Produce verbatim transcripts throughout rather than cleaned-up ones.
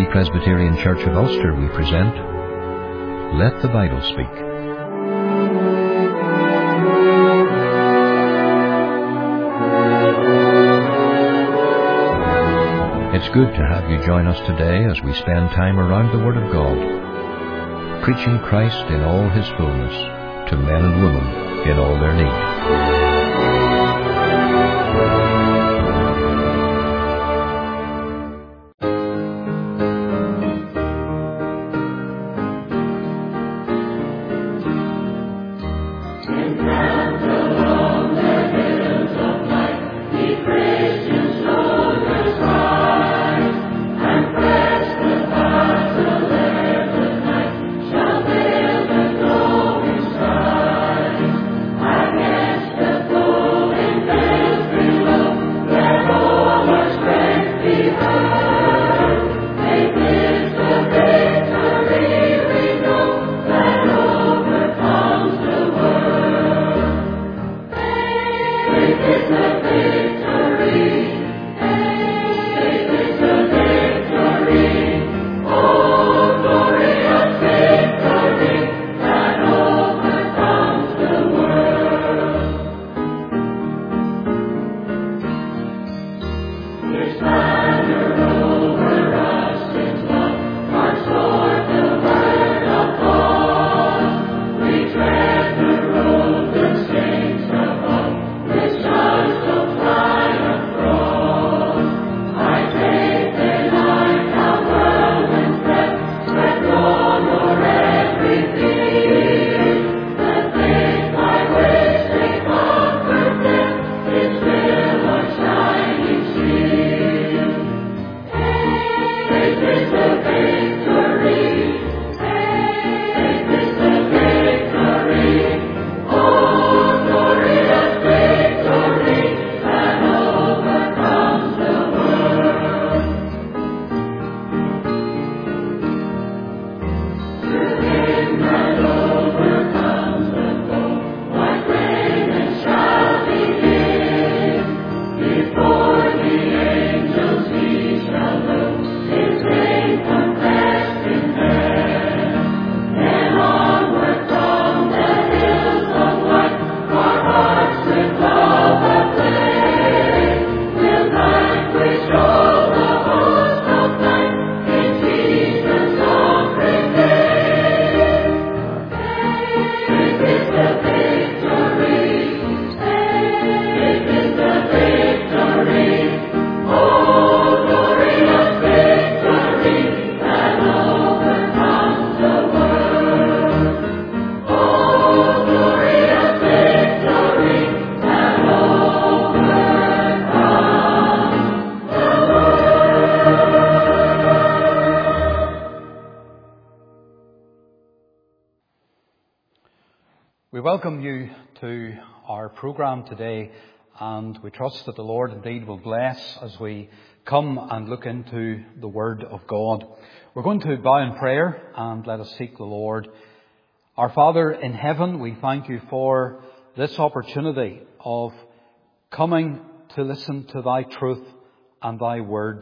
Free Presbyterian Church of Ulster, we present Let the Bible Speak. It's good to have you join us today as we spend time around the Word of God, preaching Christ in all His fullness to men and women in all their need. We welcome you to our programme today, and we trust that the Lord indeed will bless as we come and look into the Word of God. We're going to bow in prayer and let us seek the Lord. Our Father in heaven, we thank you for this opportunity of coming to listen to thy truth and thy word.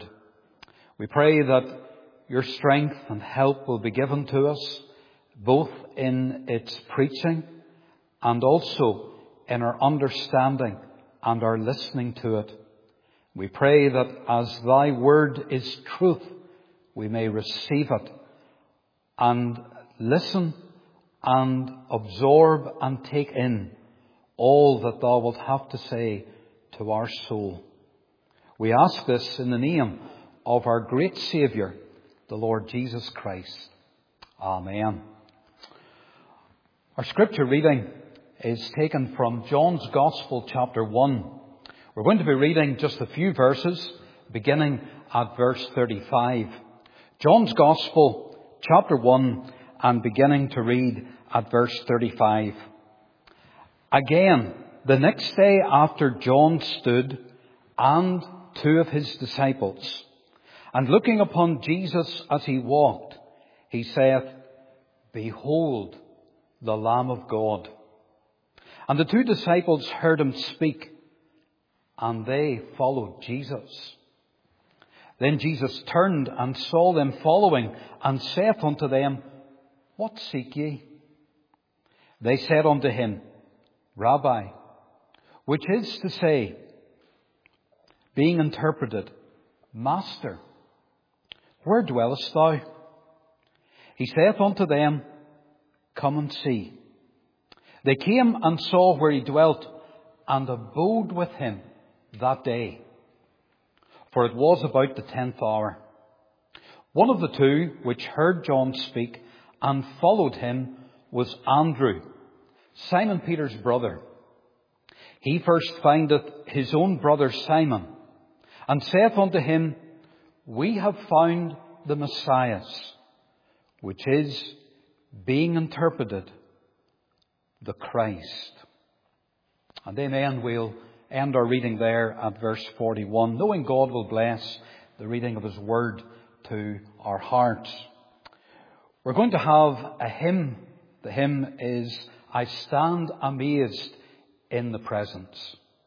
We pray that your strength and help will be given to us, both in its preaching and also in our understanding and our listening to it. We pray that as thy word is truth, we may receive it and listen and absorb and take in all that thou wilt have to say to our soul. We ask this in the name of our great Saviour, the Lord Jesus Christ. Amen. Our scripture reading is taken from John's Gospel, chapter one. We're going to be reading just a few verses, beginning at verse thirty-five. John's Gospel, chapter one, and beginning to read at verse thirty-five. Again, the next day after John stood, and two of his disciples, and looking upon Jesus as he walked, he saith, Behold, the Lamb of God. And the two disciples heard him speak, and they followed Jesus. Then Jesus turned and saw them following, and saith unto them, What seek ye? They said unto him, Rabbi, which is to say, being interpreted, Master, where dwellest thou? He saith unto them, Come and see. They came and saw where he dwelt, and abode with him that day. For it was about the tenth hour. One of the two which heard John speak and followed him was Andrew, Simon Peter's brother. He first findeth his own brother Simon, and saith unto him, We have found the Messiah, which is, being interpreted, the Christ. And amen, we'll end our reading there at verse forty-one, knowing God will bless the reading of His Word to our hearts. We're going to have a hymn. The hymn is, I Stand Amazed in the Presence.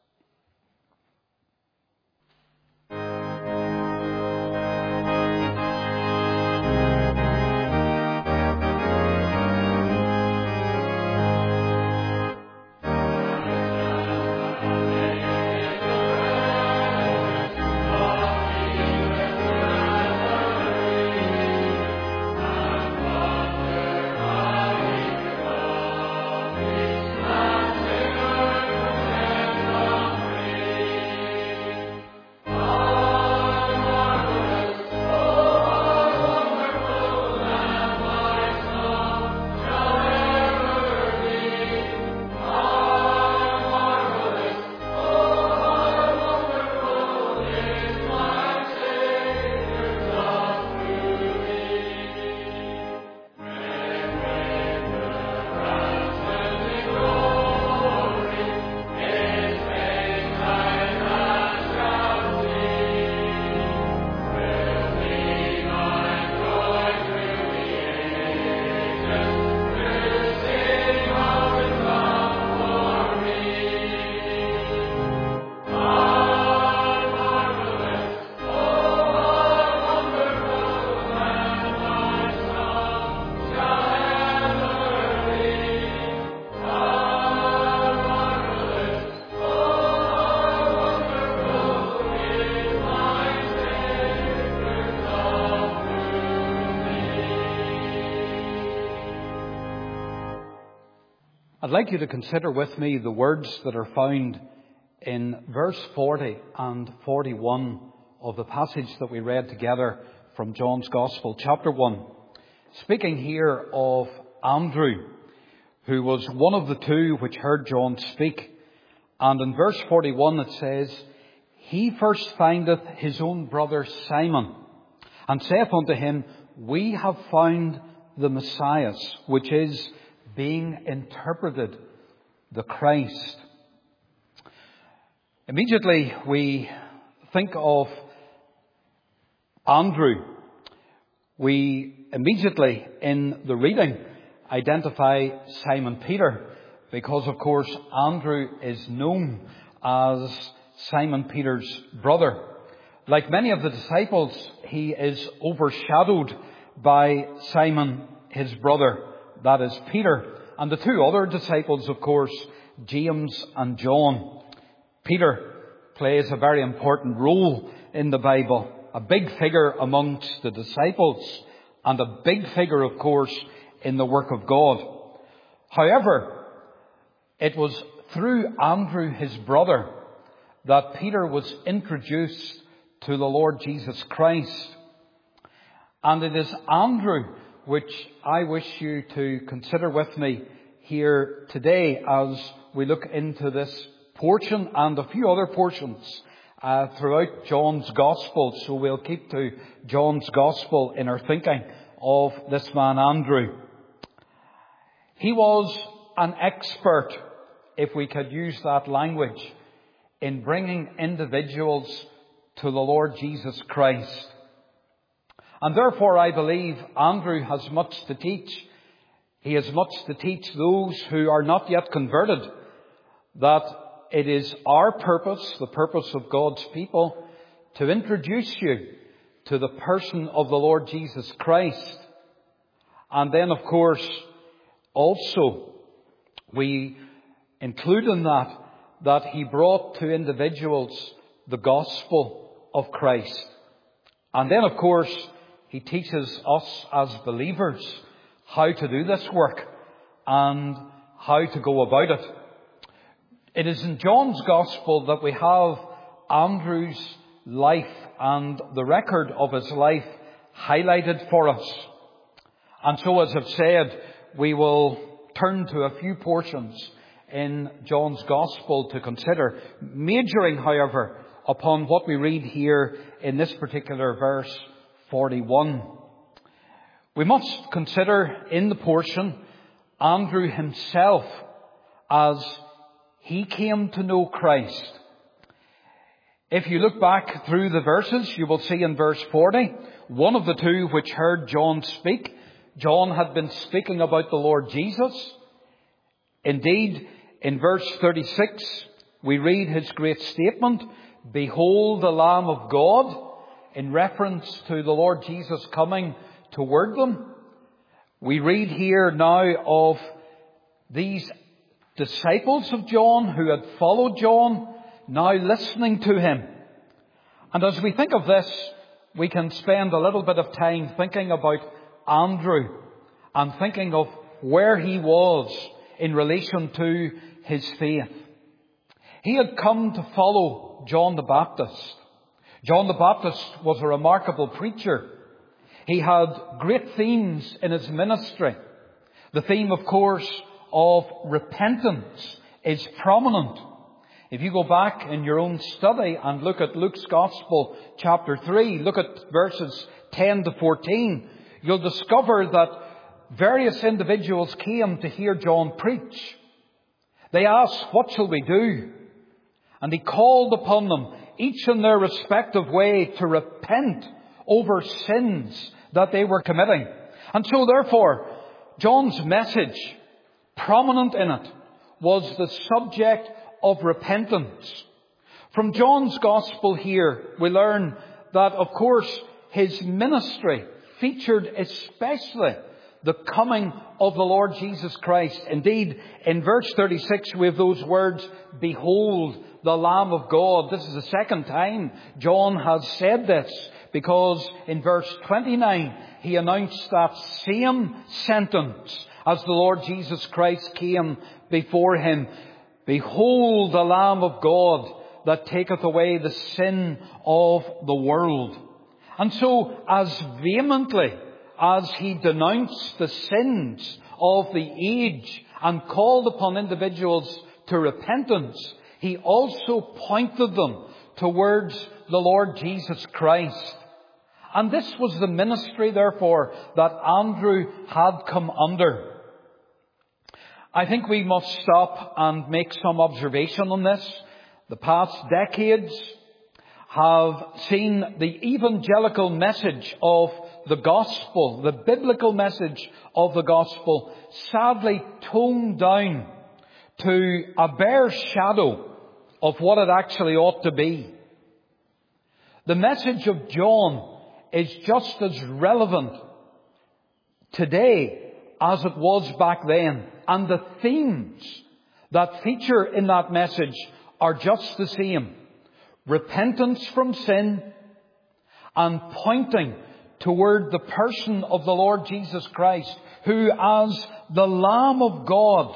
I'd like you to consider with me the words that are found in verse forty and forty-one of the passage that we read together from John's Gospel, chapter one. Speaking here of Andrew, who was one of the two which heard John speak. And in verse forty-one it says, He first findeth his own brother Simon, and saith unto him, We have found the Messiah, which is, being interpreted, the Christ. Immediately we think of Andrew. We immediately in the reading identify Simon Peter, because of course Andrew is known as Simon Peter's brother. Like many of the disciples, he is overshadowed by Simon, his brother, that is Peter, and the two other disciples, of course, James and John. Peter plays a very important role in the Bible, a big figure amongst the disciples, and a big figure, of course, in the work of God. However, it was through Andrew, his brother, that Peter was introduced to the Lord Jesus Christ. And it is Andrew which I wish you to consider with me here today as we look into this portion and a few other portions uh, throughout John's Gospel. So we'll keep to John's Gospel in our thinking of this man Andrew. He was an expert, if we could use that language, in bringing individuals to the Lord Jesus Christ. And therefore, I believe Andrew has much to teach. He has much to teach those who are not yet converted, that it is our purpose, the purpose of God's people, to introduce you to the person of the Lord Jesus Christ. And then, of course, also we include in that that he brought to individuals the gospel of Christ. And then, of course, he teaches us as believers how to do this work and how to go about it. It is in John's Gospel that we have Andrew's life and the record of his life highlighted for us. And so, as I've said, we will turn to a few portions in John's Gospel to consider, majoring, however, upon what we read here in this particular verse forty-one. We must consider in the portion Andrew himself as he came to know Christ. If you look back through the verses, you will see in verse forty, one of the two which heard John speak. John had been speaking about the Lord Jesus. Indeed, in verse thirty-six, we read his great statement, "Behold the Lamb of God," in reference to the Lord Jesus coming toward them. We read here now of these disciples of John who had followed John, now listening to him. And as we think of this, we can spend a little bit of time thinking about Andrew and thinking of where he was in relation to his faith. He had come to follow John the Baptist. John the Baptist was a remarkable preacher. He had great themes in his ministry. The theme, of course, of repentance is prominent. If you go back in your own study and look at Luke's Gospel, chapter three, look at verses ten to fourteen, you'll discover that various individuals came to hear John preach. They asked, "What shall we do?" And he called upon them, each in their respective way, to repent over sins that they were committing. And so therefore, John's message, prominent in it, was the subject of repentance. From John's Gospel here, we learn that, of course, his ministry featured especially the coming of the Lord Jesus Christ. Indeed, in verse thirty-six, we have those words, "Behold the Lamb of God." This is the second time John has said this, because in verse twenty-nine, he announced that same sentence as the Lord Jesus Christ came before him. "Behold the Lamb of God that taketh away the sin of the world." And so, as vehemently as he denounced the sins of the age and called upon individuals to repentance, he also pointed them towards the Lord Jesus Christ. And this was the ministry, therefore, that Andrew had come under. I think we must stop and make some observation on this. The past decades have seen the evangelical message of the gospel, the biblical message of the gospel, sadly toned down to a bare shadow of what it actually ought to be. The message of John is just as relevant today as it was back then. And the themes that feature in that message are just the same. Repentance from sin and pointing toward the person of the Lord Jesus Christ, who as the Lamb of God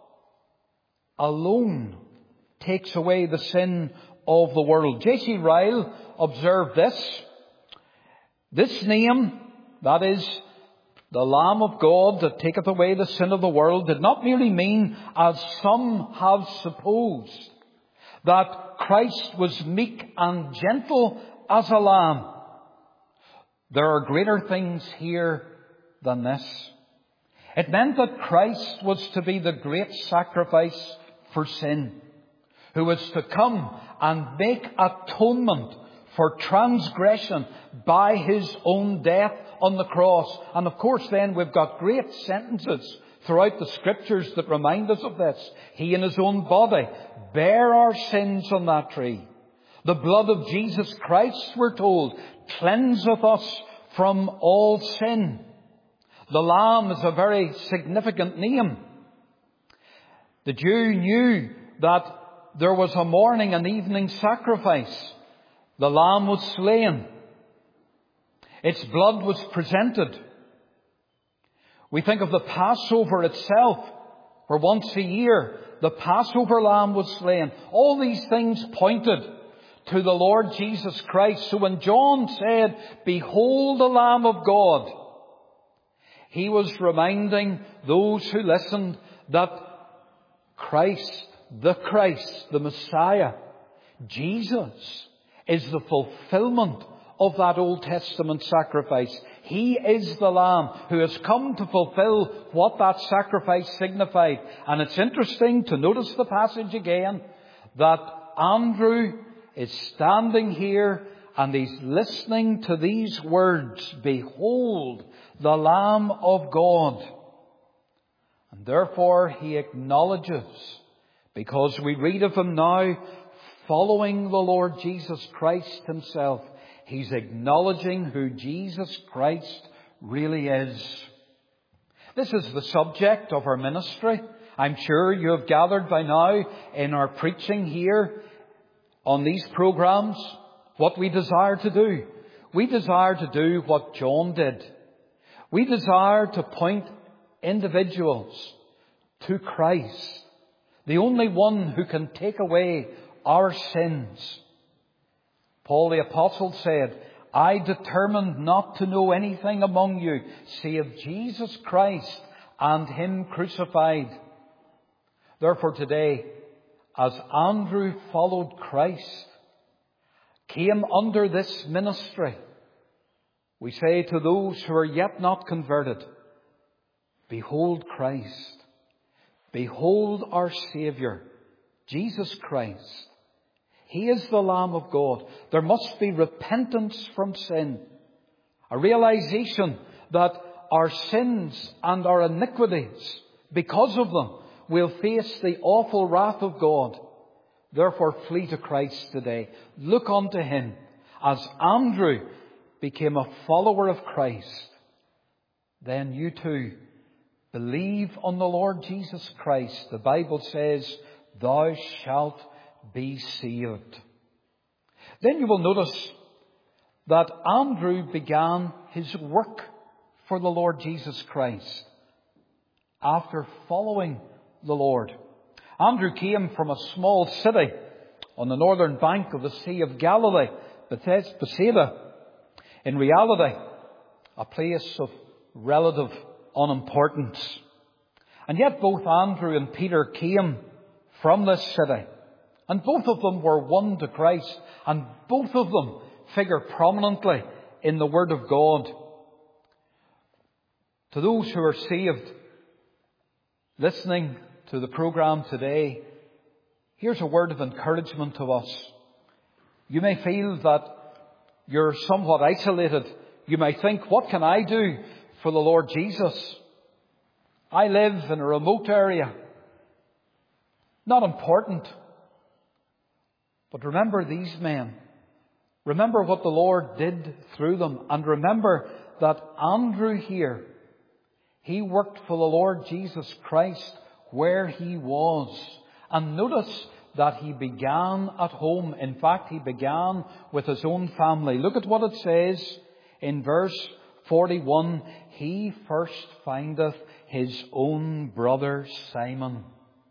alone takes away the sin of the world. J C Ryle observed this. This name, that is, the Lamb of God that taketh away the sin of the world, did not merely mean, as some have supposed, that Christ was meek and gentle as a lamb. There are greater things here than this. It meant that Christ was to be the great sacrifice for sin, who was to come and make atonement for transgression by his own death on the cross. And of course then we've got great sentences throughout the scriptures that remind us of this. He in his own body bare our sins on that tree. The blood of Jesus Christ, we're told, cleanseth us from all sin. The Lamb is a very significant name. The Jew knew that there was a morning and evening sacrifice. The Lamb was slain. Its blood was presented. We think of the Passover itself, where once a year the Passover lamb was slain. All these things pointed to the Lord Jesus Christ. So when John said, "Behold the Lamb of God," he was reminding those who listened that Christ, the Christ, the Messiah, Jesus, is the fulfillment of that Old Testament sacrifice. He is the Lamb who has come to fulfill what that sacrifice signified. And it's interesting to notice the passage again, that Andrew is standing here and he's listening to these words, "Behold the Lamb of God." And therefore he acknowledges, because we read of him now following the Lord Jesus Christ himself, he's acknowledging who Jesus Christ really is. This is the subject of our ministry. I'm sure you have gathered by now in our preaching here on these programs what we desire to do. We desire to do what John did. We desire to point individuals to Christ, the only one who can take away our sins. Paul the Apostle said, "I determined not to know anything among you save Jesus Christ and Him crucified." Therefore today, as Andrew followed Christ, came under this ministry, we say to those who are yet not converted, "Behold Christ. Behold our Saviour, Jesus Christ. He is the Lamb of God." There must be repentance from sin, a realization that our sins and our iniquities, because of them, will face the awful wrath of God. Therefore, flee to Christ today. Look unto Him. As Andrew became a follower of Christ, then you too believe on the Lord Jesus Christ. The Bible says, "Thou shalt be saved." Then you will notice that Andrew began his work for the Lord Jesus Christ after following the Lord. Andrew came from a small city on the northern bank of the Sea of Galilee, Bethsaida. In reality, a place of relative unimportance. And yet both Andrew and Peter came from this city. And both of them were won to Christ. And both of them figure prominently in the Word of God. To those who are saved, listening to the program today, here's a word of encouragement to us. You may feel that you're somewhat isolated. You may think, "What can I do for the Lord Jesus? I live in a remote area." Not important. But remember these men. Remember what the Lord did through them. And remember that Andrew here, he worked for the Lord Jesus Christ where he was. And notice that he began at home. In fact, he began with his own family. Look at what it says in verse forty-one. "He first findeth his own brother Simon."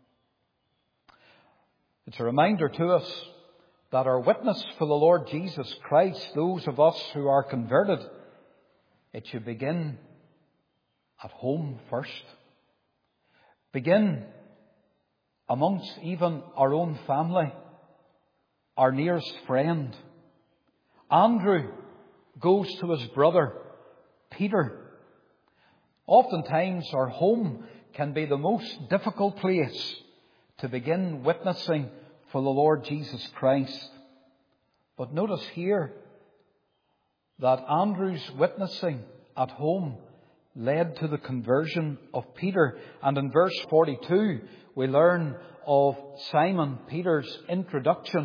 It's a reminder to us that our witness for the Lord Jesus Christ, those of us who are converted, it should begin at home first. Begin amongst even our own family, our nearest friend. Andrew goes to his brother Peter. Oftentimes our home can be the most difficult place to begin witnessing for the Lord Jesus Christ. But notice here that Andrew's witnessing at home led to the conversion of Peter. And in verse forty-two, we learn of Simon Peter's introduction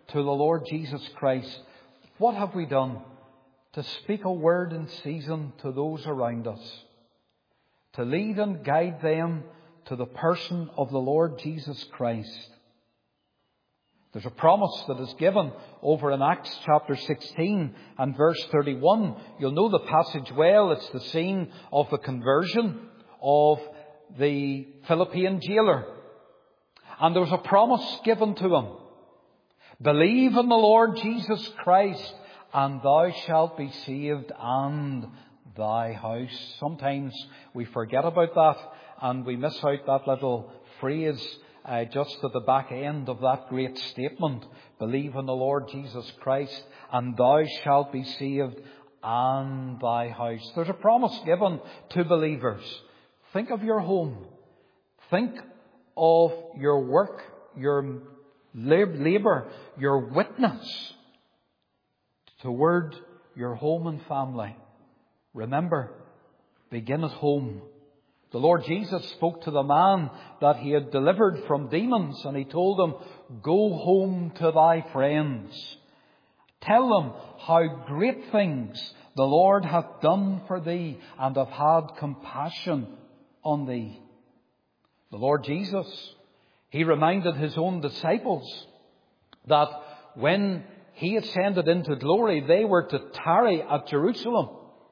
to the Lord Jesus Christ, what have we done to speak a word in season to those around us, to lead and guide them to the person of the Lord Jesus Christ? There's a promise that is given over in Acts chapter sixteen and verse thirty-one. You'll know the passage well. It's the scene of the conversion of the Philippian jailer. And there was a promise given to him. Believe in the Lord Jesus Christ, and thou shalt be saved, and thy house. Sometimes we forget about that, and we miss out that little phrase uh, just at the back end of that great statement. Believe in the Lord Jesus Christ, and thou shalt be saved, and thy house. There's a promise given to believers. Think of your home. Think of your work, your labour, your witness toward your home and family. Remember, begin at home. The Lord Jesus spoke to the man that he had delivered from demons, and he told him, go home to thy friends. Tell them how great things the Lord hath done for thee, and hath had compassion on thee. The Lord Jesus, he reminded his own disciples that when he ascended into glory, they were to tarry at Jerusalem.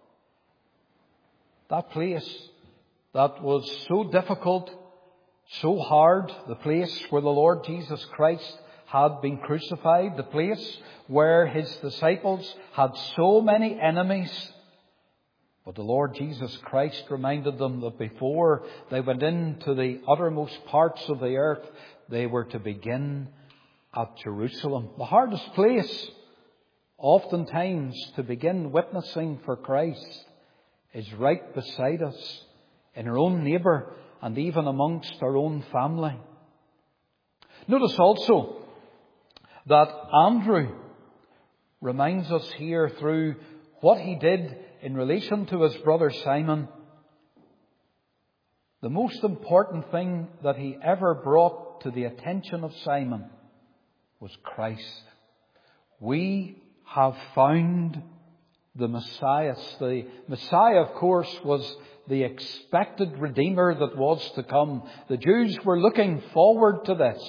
That place that was so difficult, so hard, the place where the Lord Jesus Christ had been crucified, the place where his disciples had so many enemies. But the Lord Jesus Christ reminded them that before they went into the uttermost parts of the earth, they were to begin at Jerusalem. The hardest place, oftentimes, to begin witnessing for Christ is right beside us, in our own neighbour, and even amongst our own family. Notice also that Andrew reminds us here through what he did in relation to his brother Simon. The most important thing that he ever brought to the attention of Simon was Christ. We have found the Messiah. The Messiah, of course, was the expected Redeemer that was to come. The Jews were looking forward to this.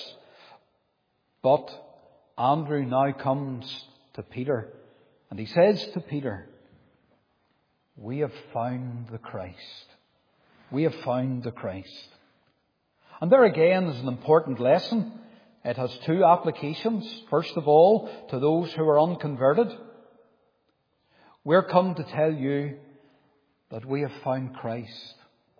But Andrew now comes to Peter, and he says to Peter, we have found the Christ. We have found the Christ. And there again is an important lesson. It has two applications. First of all, to those who are unconverted. We're come to tell you that we have found Christ.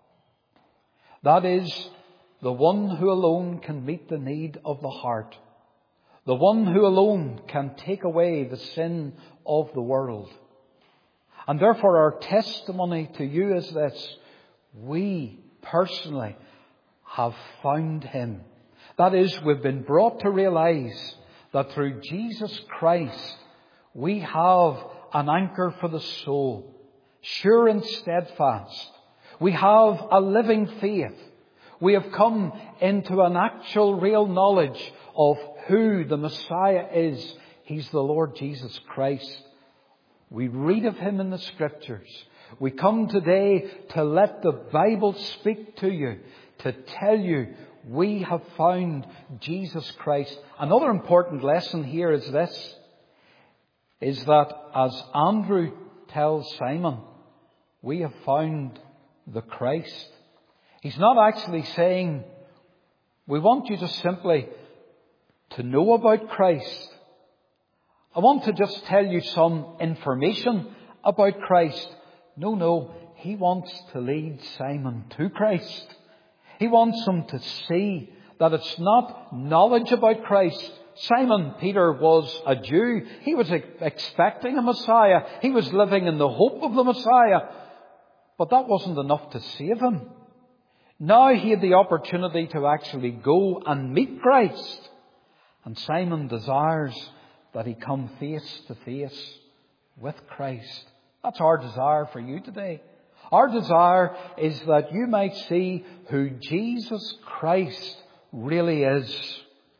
That is the one who alone can meet the need of the heart. The one who alone can take away the sin of the world. And therefore our testimony to you is this: we personally have found him. That is, we've been brought to realize that through Jesus Christ we have an anchor for the soul, sure and steadfast. We have a living faith. We have come into an actual real knowledge of who the Messiah is. He's the Lord Jesus Christ. We read of him in the Scriptures. We come today to let the Bible speak to you, to tell you we have found Jesus Christ. Another important lesson here is this, is that as Andrew tells Simon, we have found the Christ. He's not actually saying, we want you just simply to know about Christ. I want to just tell you some information about Christ. No, no. He wants to lead Simon to Christ. He wants him to see that it's not knowledge about Christ. Simon Peter was a Jew. He was expecting a Messiah. He was living in the hope of the Messiah. But that wasn't enough to save him. Now he had the opportunity to actually go and meet Christ. And Simon desires that he come face to face with Christ. That's our desire for you today. Our desire is that you might see who Jesus Christ really is.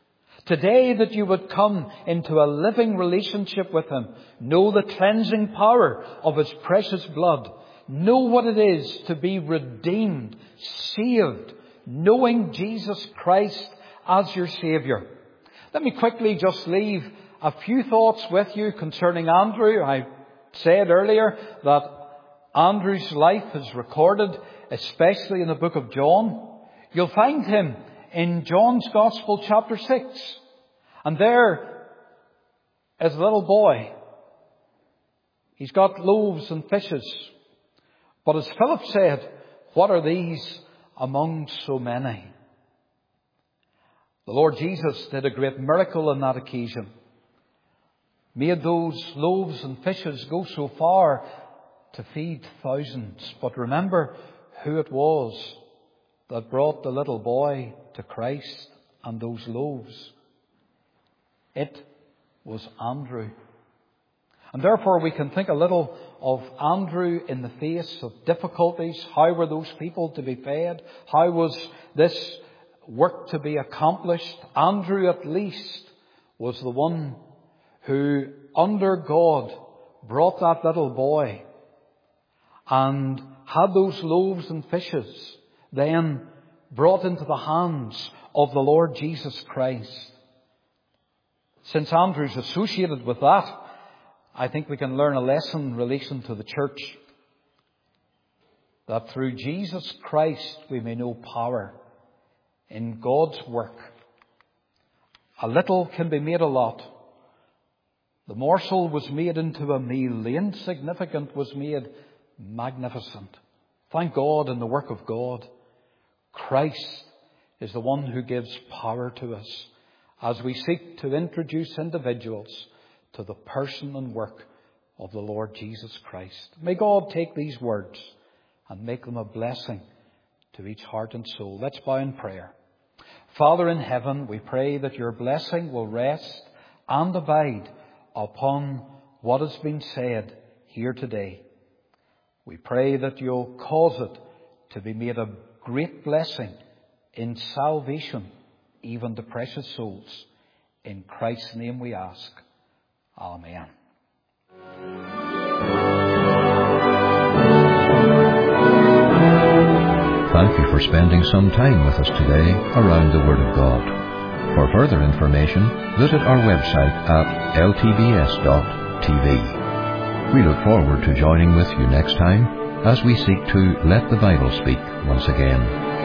Today that you would come into a living relationship with Him. Know the cleansing power of His precious blood. Know what it is to be redeemed, saved, knowing Jesus Christ as your Saviour. Let me quickly just leave a few thoughts with you concerning Andrew. I said earlier that Andrew's life is recorded, especially in the book of John. You'll find him in John's Gospel, chapter six. And there is a little boy. He's got loaves and fishes. But as Philip said, what are these among so many? The Lord Jesus did a great miracle on that occasion. Made those loaves and fishes go so far to feed thousands. But remember who it was that brought the little boy to Christ and those loaves. It was Andrew. And therefore we can think a little of Andrew in the face of difficulties. How were those people to be fed? How was this work to be accomplished? Andrew at least was the one who, under God, brought that little boy and had those loaves and fishes then brought into the hands of the Lord Jesus Christ. Since Andrew's associated with that, I think we can learn a lesson in relation to the church. That through Jesus Christ we may know power in God's work. A little can be made a lot. The morsel was made into a meal. The insignificant was made magnificent. Thank God in the work of God. Christ is the one who gives power to us as we seek to introduce individuals to the person and work of the Lord Jesus Christ. May God take these words and make them a blessing to each heart and soul. Let's bow in prayer. Father in heaven, we pray that your blessing will rest and abide upon what has been said here today. We pray that you'll cause it to be made a great blessing in salvation, even to precious souls. In Christ's name we ask. Amen. Thank you for spending some time with us today around the Word of God. For further information, visit our website at l t b s dot t v. We look forward to joining with you next time as we seek to let the Bible speak once again.